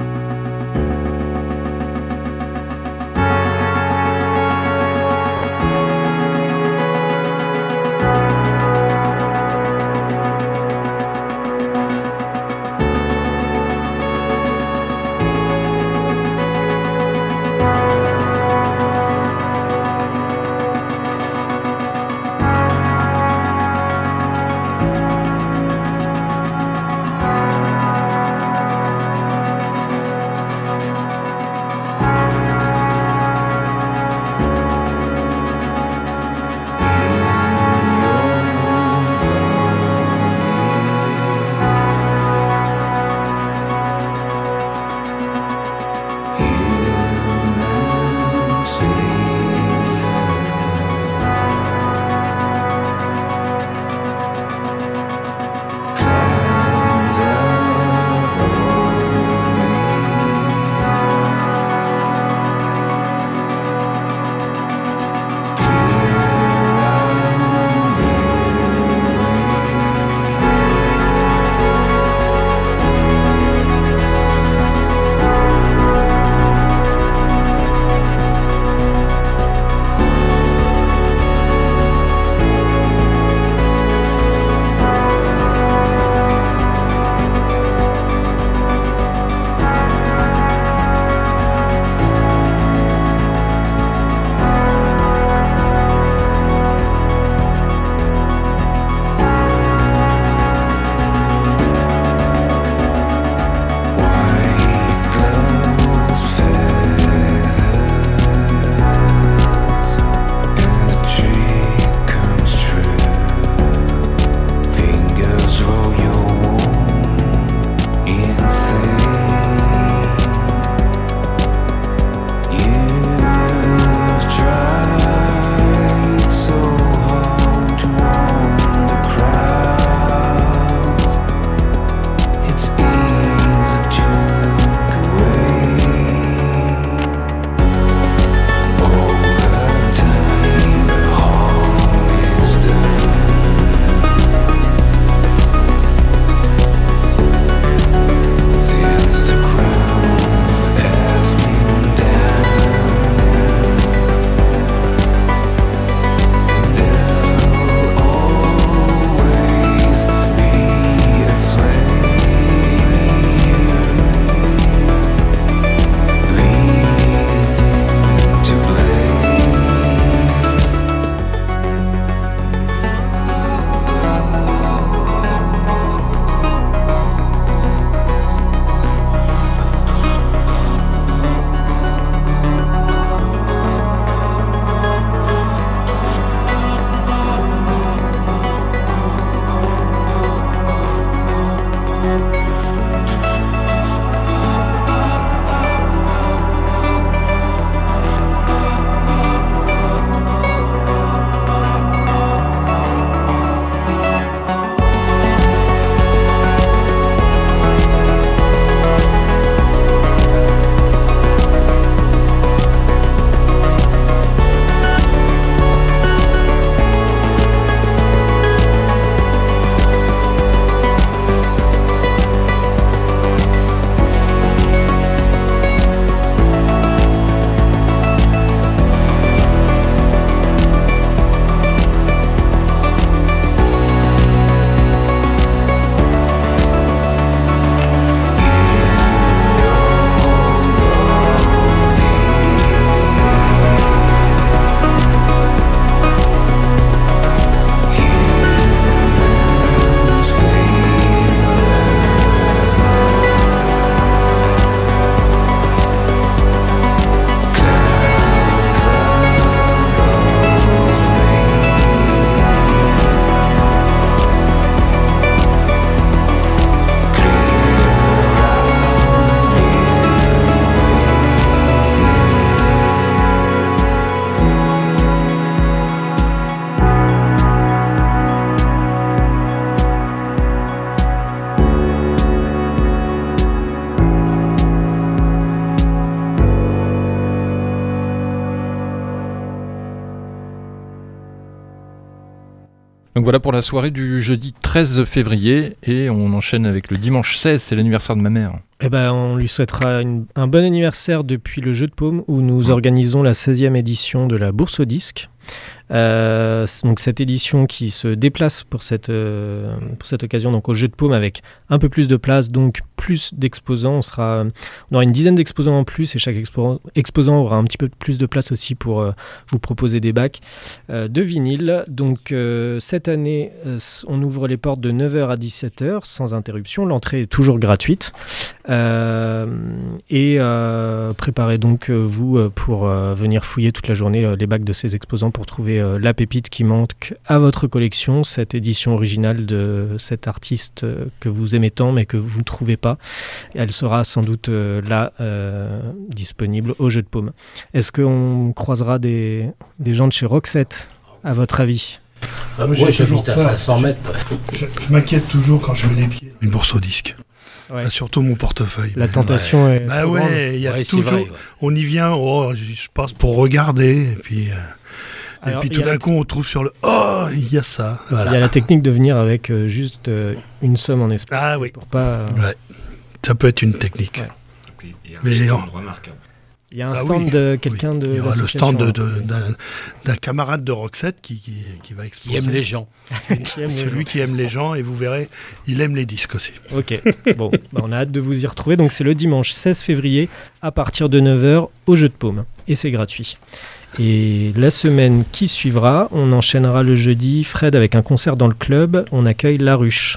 voilà pour la soirée du jeudi treize février et on enchaîne avec le dimanche seize, c'est l'anniversaire de ma mère. Eh ben, on lui souhaitera une- un bon anniversaire depuis le Jeu de Paume où nous organisons la seizième édition de la Bourse au disque. Euh, c'est donc cette édition qui se déplace pour cette, euh, pour cette occasion donc au Jeu de Paume avec un peu plus de place, donc plus d'exposants. On, sera, on aura une dizaine d'exposants en plus et chaque expo- exposant aura un petit peu plus de place aussi pour euh, vous proposer des bacs euh, de vinyle. Donc euh, cette année, euh, on ouvre les portes de neuf heures à dix-sept heures sans interruption. L'entrée est toujours gratuite. Euh, et euh, préparez donc euh, vous euh, pour euh, venir fouiller toute la journée euh, les bacs de ces exposants pour trouver euh, la pépite qui manque à votre collection, cette édition originale de cet artiste euh, que vous aimez tant mais que vous ne trouvez pas. Et elle sera sans doute euh, là euh, disponible au Jeu de Paume. Est-ce qu'on croisera des, des gens de chez Roxette à votre avis? Ah, moi, Ouais, j'ai toujours j'habite à peur. cinq cents mètres. Je, je m'inquiète toujours quand je mets les pieds. Une bourse au disque. Ouais. Enfin, surtout mon portefeuille. La tentation est Bah trop grande. ouais, il y a Ouais, c'est toujours. vrai, ouais. On y vient, oh, je, je passe pour regarder, et puis, euh, Alors, et puis il y tout a d'un la- coup on trouve sur le. Oh, il y a ça. Il y a Voilà. la technique de venir avec euh, juste euh, une somme en espèces Ah oui, pour pas. euh, ouais. Ça peut être une technique. Ouais. Et puis, il y a un Mais stand en- remarquable. Il y a un Ah stand oui, de quelqu'un de. Il y aura le l'association, stand de- hein. de- d'un d'un camarade de Roxette qui, qui, qui va Qui exposer. aime les gens. Qui aime les Celui qui aime les gens, et vous verrez, il aime les disques aussi. Ok, bon, bah, on a hâte de vous y retrouver. Donc c'est le dimanche seize février à partir de neuf heures au Jeu de Paume. Et c'est gratuit. Et la semaine qui suivra, on enchaînera le jeudi, Fred, avec un concert dans le club. On accueille La Ruche.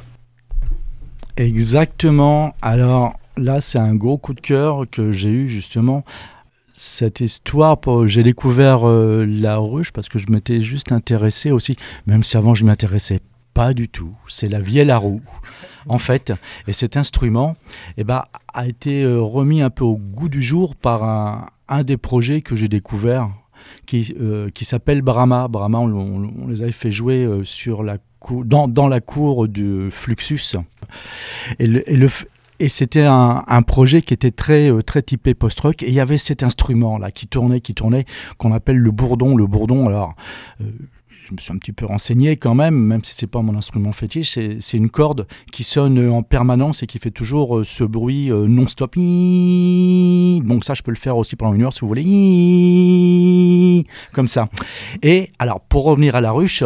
Exactement. Alors là, c'est un gros coup de cœur que j'ai eu justement. Cette histoire, pour- j'ai découvert euh, La Ruche parce que je m'étais juste intéressé aussi, même si avant je m'intéressais pas du tout. C'est la vielle à roue, en fait. Et cet instrument eh ben, a été euh, remis un peu au goût du jour par un, un des projets que j'ai découvert qui, euh, qui s'appelle Brahma. Brahma, on, on- on les avait fait jouer euh, sur la cour, dans, dans la cour de Fluxus. Et, le, et, le f- et c'était un, un projet qui était très, euh, très typé post-rock. Et il y avait cet instrument-là qui tournait, qui tournait, qu'on appelle le bourdon. Le bourdon, alors, euh, je me suis un petit peu renseigné quand même, même si c'est pas mon instrument fétiche. C'est, c'est une corde qui sonne en permanence et qui fait toujours euh, ce bruit euh, non-stop. Donc ça, je peux le faire aussi pendant une heure si vous voulez. Comme ça. Et alors, pour revenir à La Ruche,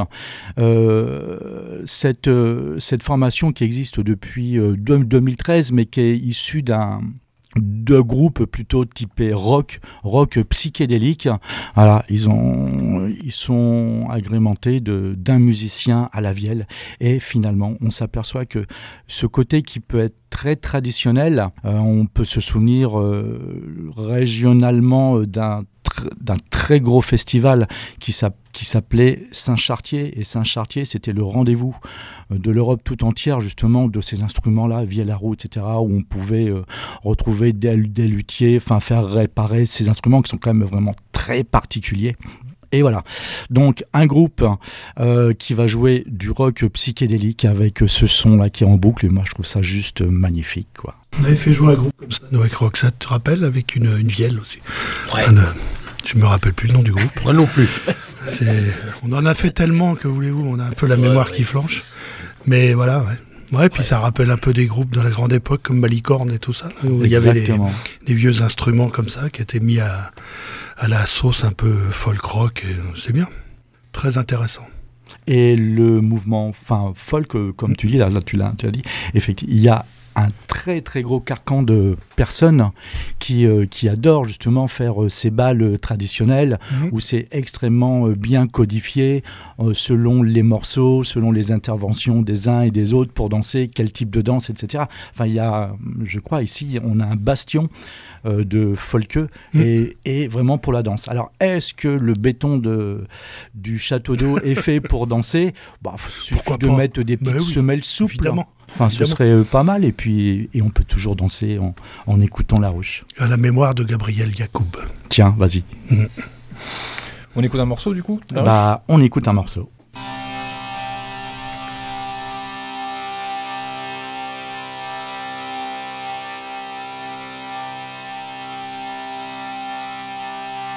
euh, cette, euh, cette formation qui existe depuis euh, deux- deux mille treize, mais qui est issue d'un de groupes plutôt typés rock, rock psychédélique. Voilà, ils ont, ils sont agrémentés de d'un musicien à la vielle. Et finalement, on s'aperçoit que ce côté qui peut être très traditionnel, euh, on peut se souvenir euh, régionalement euh, d'un tr- d'un très gros festival qui s'appelle qui s'appelait Saint-Chartier. Et Saint-Chartier, c'était le rendez-vous euh, de l'Europe tout entière, justement, de ces instruments-là, vielle à roue, et cetera, où on pouvait euh, retrouver des, des luthiers, enfin faire réparer ces instruments qui sont quand même vraiment très particuliers. Et voilà, donc un groupe euh, qui va jouer du rock psychédélique avec ce son-là qui est en boucle, et moi je trouve ça juste magnifique, quoi. On avait fait jouer un groupe comme ça, nous, avec Roxette, tu te rappelles, avec une, une vielle aussi. Ouais. Un, euh, je me rappelle plus le nom du groupe. Moi non plus. C'est, on en a fait tellement, que voulez-vous, on a un peu la mémoire qui flanche. Mais voilà, ouais. Ouais, puis ça rappelle un peu des groupes de la grande époque, comme Malicorne et tout ça, là, où il y avait les, Exactement. des vieux instruments comme ça, qui étaient mis à, à la sauce un peu folk rock, et c'est bien. Très intéressant. Et le mouvement, enfin folk, euh, comme tu dis, là, là tu l'as, tu as dit, effectivement, il y a un très très gros carcan de personnes qui, euh, qui adorent justement faire euh, ces balles euh, traditionnelles Mhm. où c'est extrêmement euh, bien codifié euh, selon les morceaux, selon les interventions des uns et des autres pour danser, quel type de danse, et cetera. Enfin, il y a, je crois, ici, on a un bastion euh, de folkeux Mhm. et, et vraiment pour la danse. Alors, est-ce que le béton de, du château d'eau est fait pour danser? Bah, il suffit Pourquoi de pas? mettre des petites Mais oui, semelles souples. évidemment. Enfin, ce Évidemment. serait euh, pas mal, et puis et on peut toujours danser en, en écoutant La Ruche. À la mémoire de Gabriel Yacoub. Tiens, vas-y. On écoute un morceau du coup La Ruche Bah, on écoute un morceau.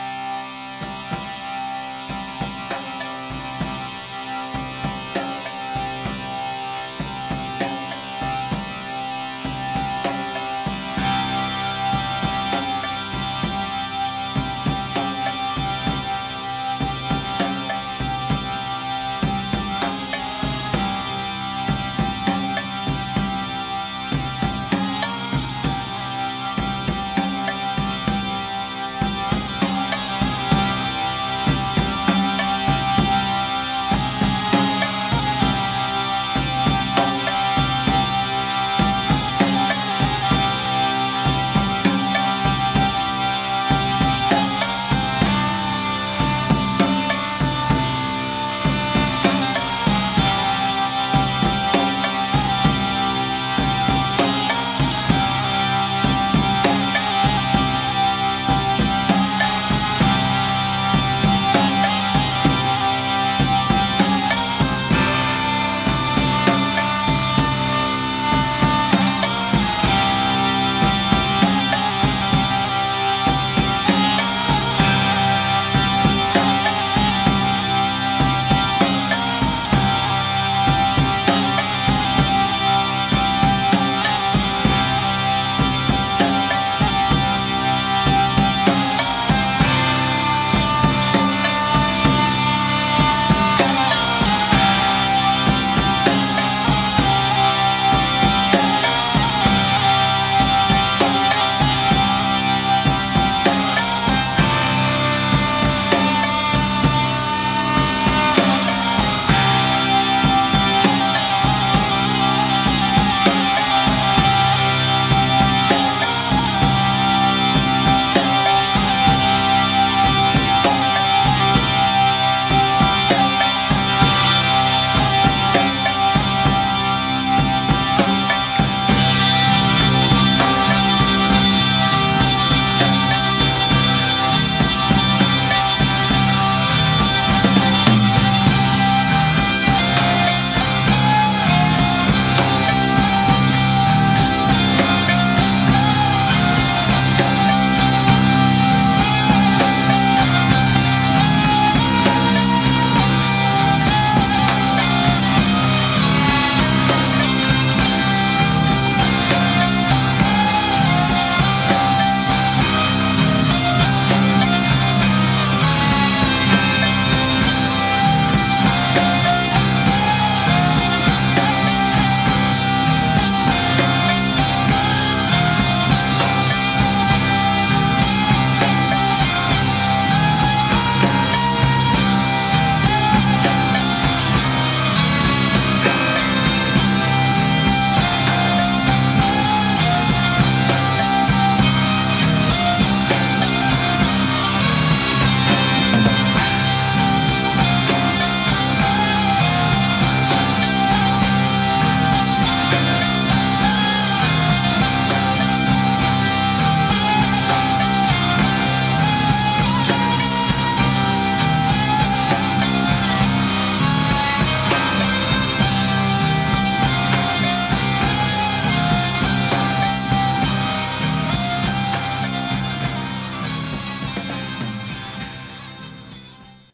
Thank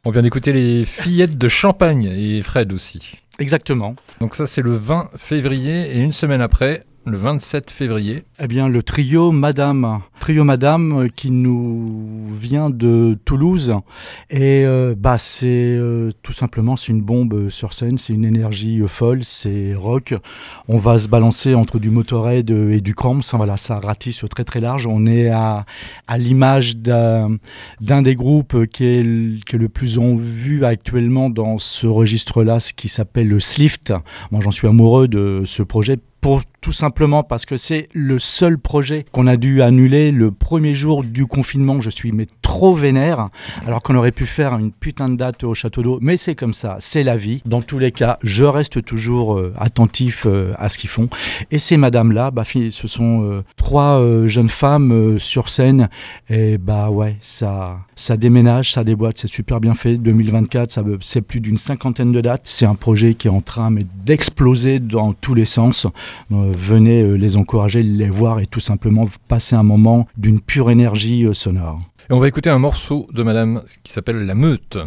On vient d'écouter les Fillettes de Champagne et Fred aussi. Exactement. Donc ça c'est le vingt février et une semaine après, le vingt-sept février. Eh bien le trio Madame, trio Madame euh, qui nous vient de Toulouse et euh, bah c'est euh, tout simplement c'est une bombe sur scène, c'est une énergie euh, folle, c'est rock. On va se balancer entre du Motorhead et du Cramps, voilà, ça ratisse très très large. On est à, à l'image d'un, d'un des groupes qui est, le, qui est le plus en vue actuellement dans ce registre-là, ce qui s'appelle le Slift. Moi j'en suis amoureux de ce projet. Pour, tout simplement parce que c'est le seul projet qu'on a dû annuler le premier jour du confinement. Je suis mais trop vénère, alors qu'on aurait pu faire une putain de date au Château d'Eau, mais c'est comme ça, c'est la vie. Dans tous les cas, je reste toujours euh, attentif euh, à ce qu'ils font. Et ces madames-là, bah, ce sont euh, trois euh, jeunes femmes euh, sur scène, et bah ouais, ça, ça déménage, ça déboîte, c'est super bien fait. deux mille vingt-quatre, ça, c'est plus d'une cinquantaine de dates. C'est un projet qui est en train mais, d'exploser dans tous les sens. Euh, venez euh, les encourager, les voir et tout simplement passer un moment d'une pure énergie euh, sonore. Et on va écouter un morceau de Madame qui s'appelle La Meute.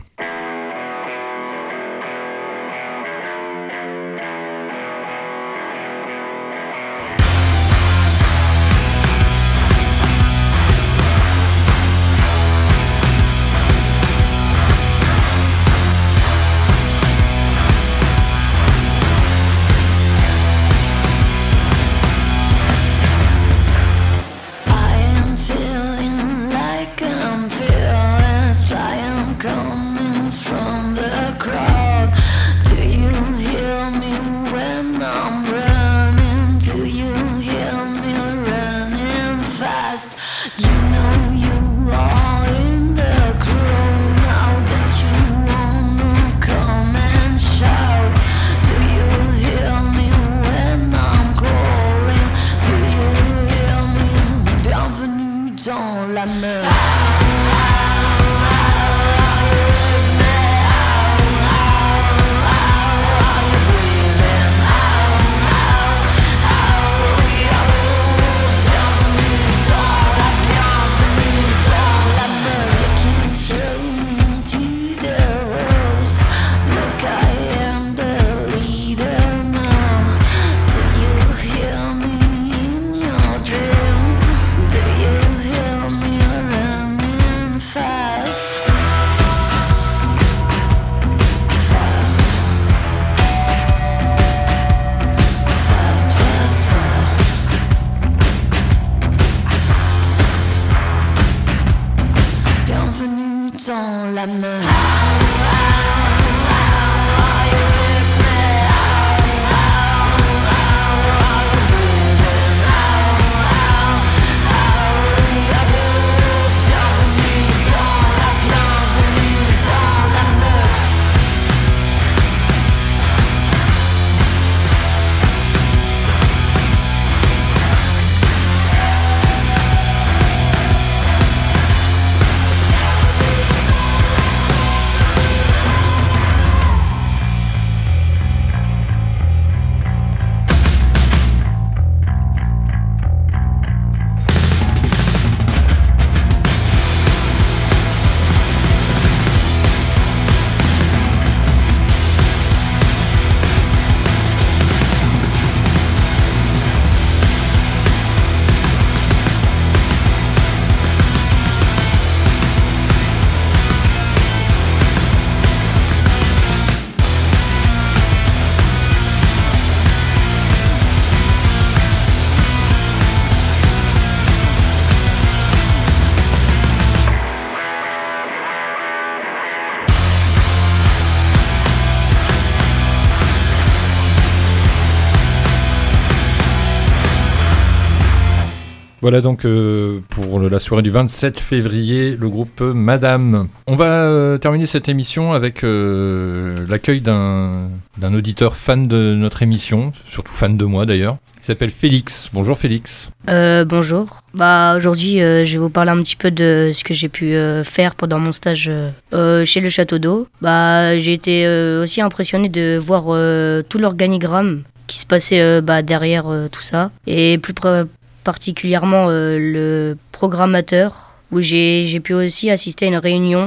Voilà donc euh, pour la soirée du vingt-sept février, le groupe Madame. On va euh, terminer cette émission avec euh, l'accueil d'un, d'un auditeur fan de notre émission, surtout fan de moi d'ailleurs. Il s'appelle Félix. Bonjour Félix. Euh, bonjour. Bah aujourd'hui, euh, je vais vous parler un petit peu de ce que j'ai pu euh, faire pendant mon stage euh, chez le Château d'Eau. Bah j'ai été euh, aussi impressionné de voir euh, tout l'organigramme qui se passait euh, bah, derrière euh, tout ça, et plus près particulièrement euh, le programmateur, où j'ai, j'ai pu aussi assister à une réunion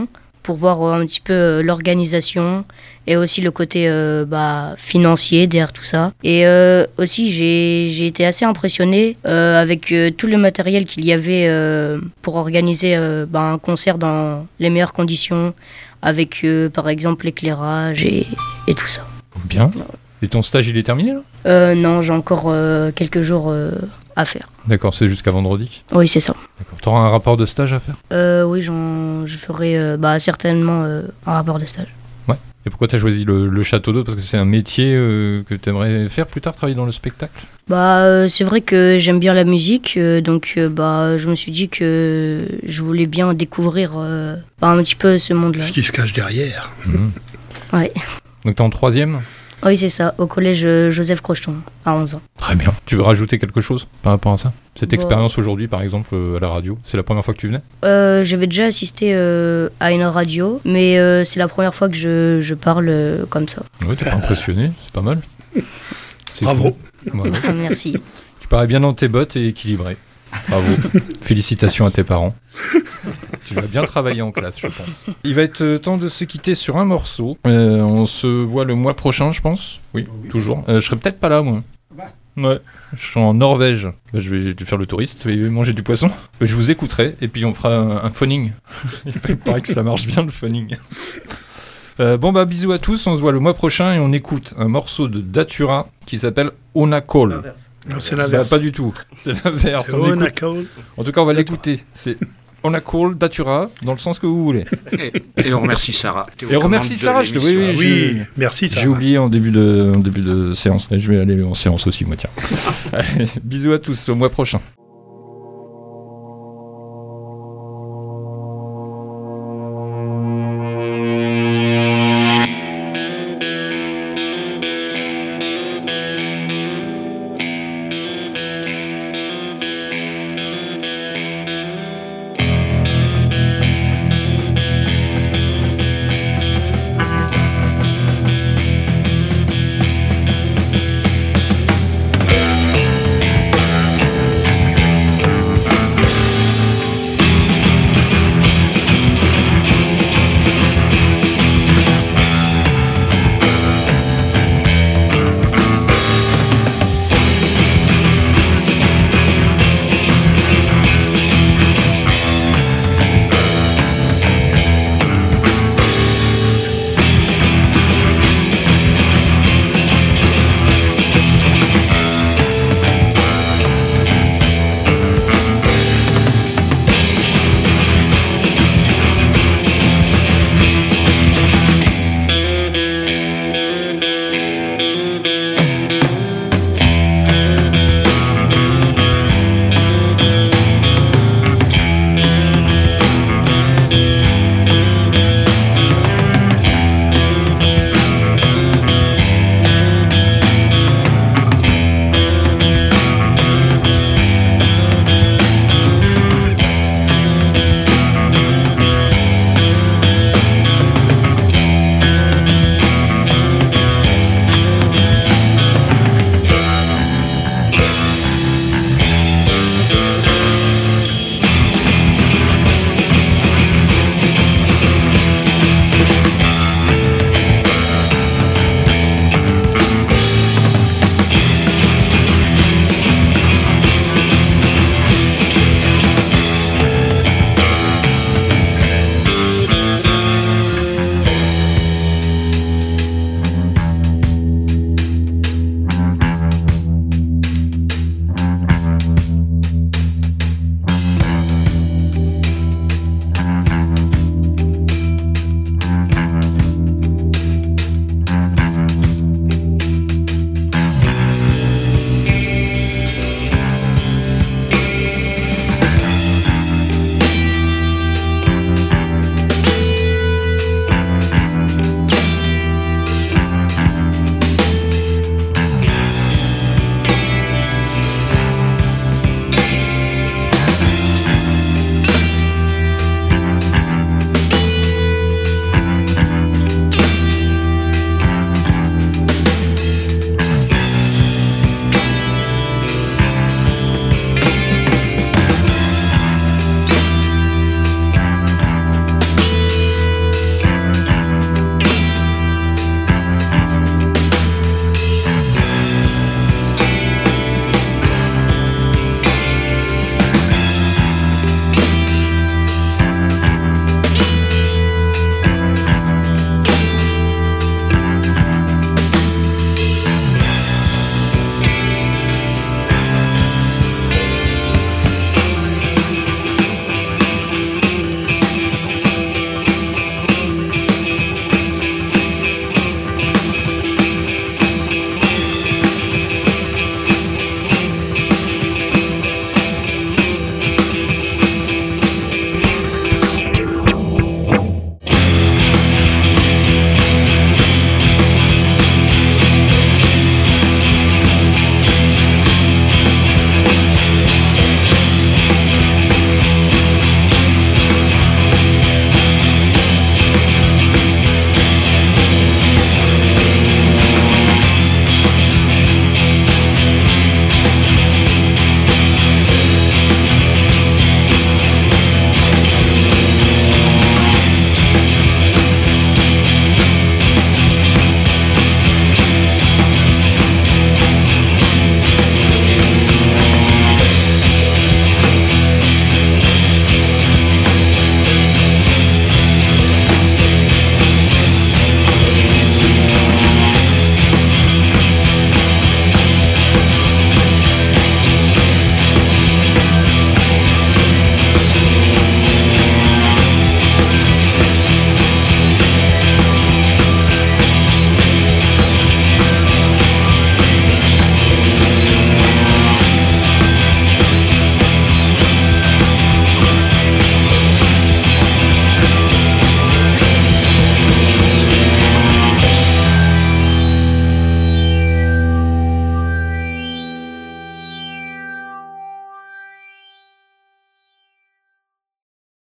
pour voir euh, un petit peu euh, l'organisation et aussi le côté euh, bah, financier derrière tout ça. Et euh, aussi, j'ai, j'ai été assez impressionné euh, avec euh, tout le matériel qu'il y avait euh, pour organiser euh, bah, un concert dans les meilleures conditions, avec euh, par exemple l'éclairage et, et tout ça. Bien. Et ton stage, il est terminé là ? Euh, non, j'ai encore euh, quelques jours euh, à faire. D'accord, c'est jusqu'à vendredi ? Oui, c'est ça. D'accord. Tu auras un rapport de stage à faire ? Euh, oui, j'en, je ferai euh, bah, certainement euh, un rapport de stage. Ouais. Et pourquoi tu as choisi le, le château d'eau ? Parce que c'est un métier euh, que tu aimerais faire plus tard, travailler dans le spectacle ? Bah, euh, c'est vrai que j'aime bien la musique, euh, donc euh, bah, je me suis dit que je voulais bien découvrir euh, bah, un petit peu ce monde-là. Ce qui se cache derrière. Mmh. Ouais. Donc t'es en troisième ? Oui, c'est ça, au collège euh, Joseph Crocheton, à onze ans. Très bien. Tu veux rajouter quelque chose par rapport à ça ? Cette Bon. expérience aujourd'hui, par exemple, euh, à la radio, c'est la première fois que tu venais ? Euh, j'avais déjà assisté euh, à une radio, mais euh, c'est la première fois que je, je parle euh, comme ça. Ouais, t'es pas impressionné, c'est pas mal. C'est Bravo. cool. Voilà. Merci. Tu parais bien dans tes bottes et équilibré. Bravo. Félicitations à tes parents. Tu vas bien travailler en classe, je pense. Il va être euh, temps de se quitter sur un morceau. Euh, on se voit le mois prochain, je pense. Oui, oui. Toujours. Euh, je serai peut-être pas là, moi. Ouais. Je suis en Norvège. Bah, je vais faire le touriste, je vais manger du poisson. Euh, je vous écouterai et puis on fera un, un phoning. Il paraît que ça marche bien, le phoning. Euh, bon bah bisous à tous, on se voit le mois prochain et on écoute un morceau de Datura qui s'appelle Onakol. Non, c'est l'inverse. Bah, pas du tout, c'est l'inverse. C'est On écoute- Onakol. En tout cas on va l'écouter, c'est Onakol Datura dans le sens que vous voulez. Et, et on remercie Sarah. T'es aux Et on remercie commandes de Sarah, je te- oui, l'émission. oui, Oui, merci. J'ai Sarah. oublié en début de, en début de séance, je vais aller en séance aussi moi tiens. Allez, bisous à tous, au mois prochain.